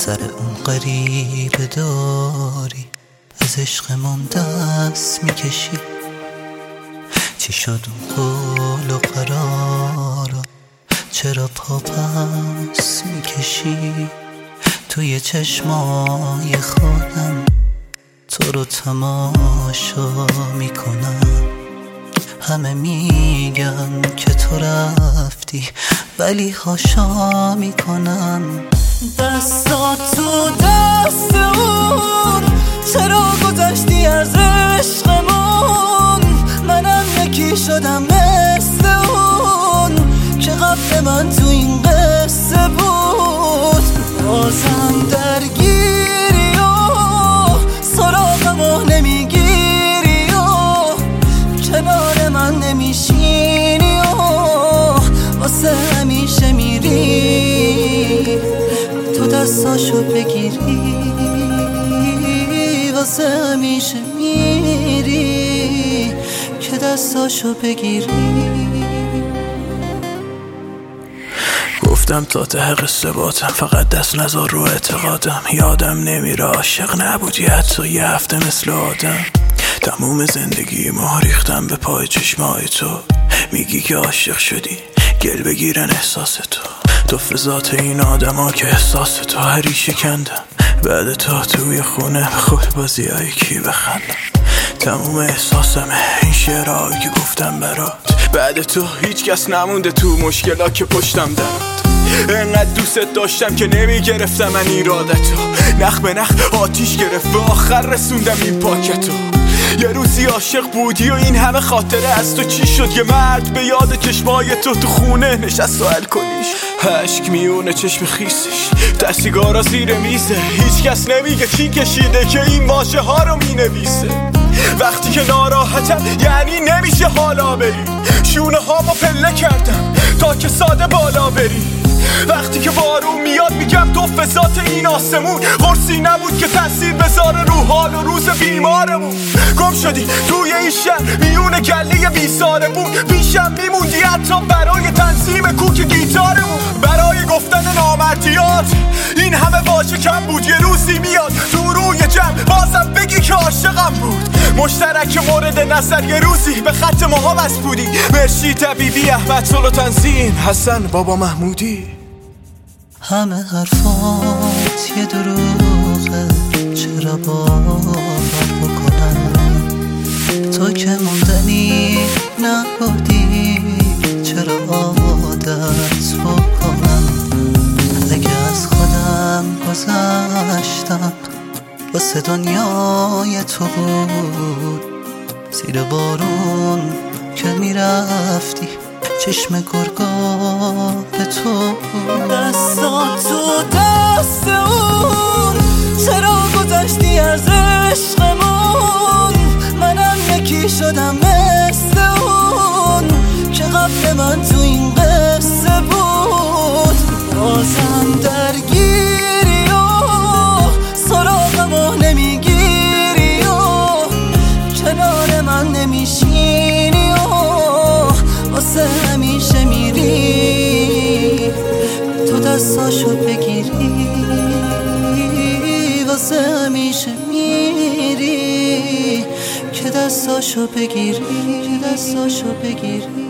سر اون غریبه داری از عشقمون دست میکشی. چی شد اون قول و قرارا چرا پا پس میکشی؟ توی چشمای خودم تو رو تماشا میکنم. همه میگن که تو رفتی ولی هاشا میکنم. دستا تو دست اون چرا گذشتی از عشقمون؟ منم یکی شدم مثل اون که قبل من تو این قصه بود. بازم درگیری و سراغمو نمیگیری و کنار من نمیشینی و واسه همیشه میری تو دستاشو بگیری. واسه همیشه میری که دستاشو بگیری. گفتم تا ته قصه باتم فقط دست نذار رو اعتقادم. یادم نمیره عاشق نبودی حتی یه هفته مثل آدم. تموم زندگی ما ریختم به پای چشمای تو. میگی که عاشق شدی گل بگیرن احساس تو فضات این آدم ها که احساس تو هری شکندم. بعد تو توی خونه به خود بازی کی بخندم. تموم احساسمه این شعرهایی که گفتم برات. بعد تو هیچ کس نمونده تو مشکلا که پشتم درات. انقدر دوست داشتم که نمیگرفتم من ایرادتو. نخ به نخ آتیش گرفت به آخر رسوندم این پاکتو. یه روزی عاشق بودی و این همه خاطره از تو چی شد؟ یه مرد به یاد چشمای تو خونه نشست و الکلیش عشق میونه چشم خیسش تا سیگارا زیر میزه. هیچ کس نمیگه چی کشیده که این واژه ها رو مینویسه. وقتی که ناراحتم یعنی نمیشه حالا بری. شونه ها با پله کردم تا که ساده بالا بری. وقتی که بارون میاد میگم تو فضات این آسمون قرصی نبود که تاثیر بذاره رو حال و روز بیمارمون. گم شدی توی این شهر میون گله بیسارمون. پیشم میموندی حتی برای تنظیم کوک گیتارمون. برای گفتن نامردیات این همه واژه کم بود. یه روزی میاد تو روی جمع بازم بگی که عاشقم بود. مشترک مورد نظر یه روزی به خط ماها بس بودی. مرشی طبیبی احمد صلح و تنظیم حسن بابا محمودی. همه حرفات یه دروغه چرا باور بکنم؟ تو که موندنی نبودی چرا عادت بکنم؟ اگه از خودم گذشتم واسه دنیای تو بود. زیر بارون که میرفتی چشم گرگا به تو. دستا تو دست اون چرا گذشتی از عشقمون؟ منم یکی شدم مثل اون که قبل من تو این قصه بود. بازم درگیری و سراغمو نمیگیری و کنار من نمیشینی و واسه همیشه میری تو دستاشو بگیری. واسه همیشه میری که دستاشو بگیری.